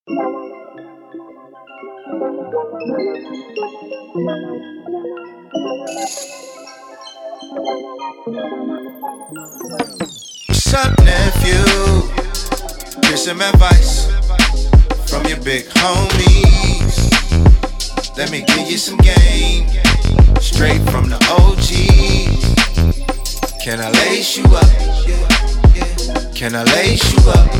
What's up, nephew? Here's some advice from your big homies. Let me give you some game, straight from the OGs. Can I lace you up? Can I lace you up?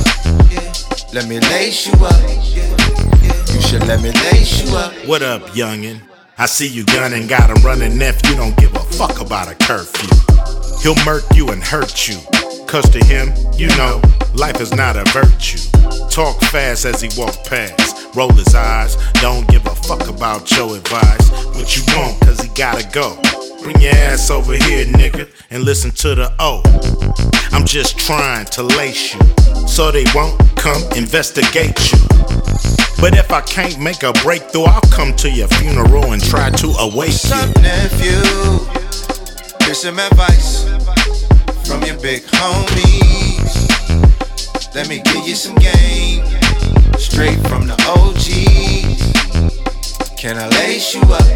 Let me lace you up. You should let me lace you up. What up, youngin'? I see you gunning, got a running nephew, don't give a fuck about a curfew. He'll murk you and hurt you, cause to him, you know, life is not a virtue. Talk fast as he walk past, roll his eyes, don't give a fuck about your advice. What you want, cause he gotta go. Bring your ass over here, nigga, and listen to the O. I'm just trying to lace you, so they won't come investigate you. But if I can't make a breakthrough, I'll come to your funeral and try to awake What's you. up, nephew? Here's some advice from your big homies. Let me give you some game, straight from the OGs. Can I lace you up?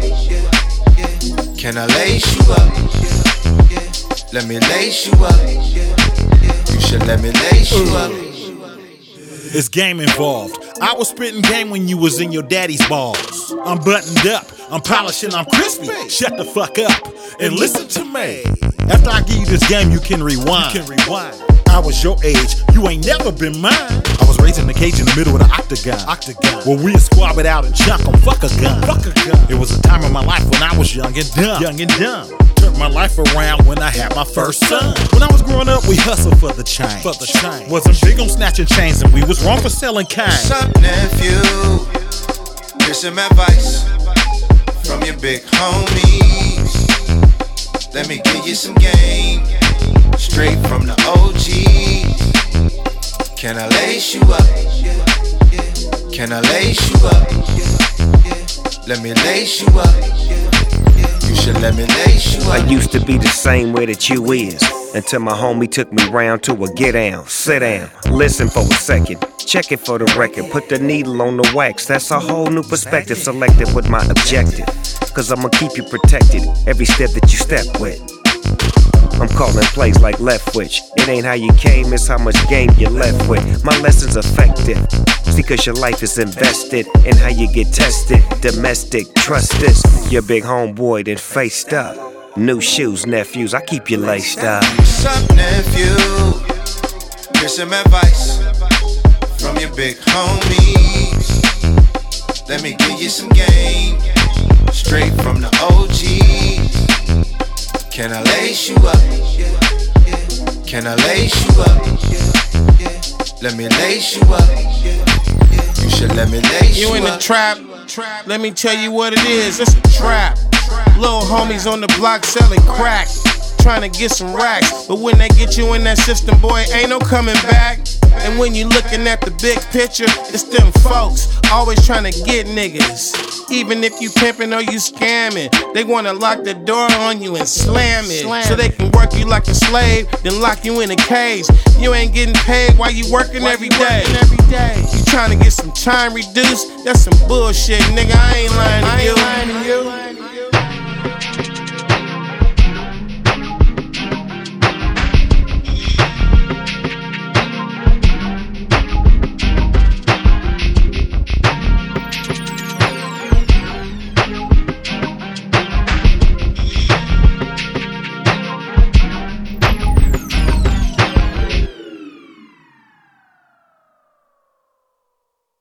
Can I lace you up? Let me lace you up. You should let me lace you up. It's game involved. I was spitting game when you was in your daddy's balls. I'm buttoned up, I'm polishing, I'm crispy. Shut the fuck up and listen to me. After I give you this game, you can rewind. I was your age, you ain't never been mine. I was raised in the cage in the middle of the octagon. Where we'd squab it out and chuck on fuck a gun. It was a time in my life when I was young and dumb. Turned my life around when I had my first son. When I was growing up, we hustled for the change. Wasn't big on snatching chains and we was wrong for selling cane. What's up, nephew? Here's some advice from your big homies. Let me give you some game, straight from the OGs. Can I lace you up? Can I lace you up? Let me lace you up. You should let me lace you up. I used to be the same way that you is, until my homie took me round to a get down, sit down, listen for a second, check it for the record, put the needle on the wax, that's a whole new perspective, selected with my objective, cause I'ma keep you protected, every step that you step with. I'm calling plays like left switch. It ain't how you came, it's how much game you left with. My lessons effective, see cause your life is invested in how you get tested. Domestic, trust this, your big homeboy then faced up. New shoes, nephews, I keep you laced up. What's up, nephew? Here's some advice from your big homies. Let me give you some game, straight from the OGs. Can I lace you up? Can I lace you up? Let me lace you up. You should let me lace you up. You in the trap? Let me tell you what it is. It's a trap. Little homies on the block selling crack, trying to get some racks. But when they get you in that system, boy, ain't no coming back. And when you looking at the big picture, it's them folks always trying to get niggas. Even if you pimping or you scamming, they wanna lock the door on you and slam it. So they can work you like a slave, then lock you in a cage. You ain't getting paid while you working every day. You trying to get some time reduced? That's some bullshit, nigga. I ain't lying to you.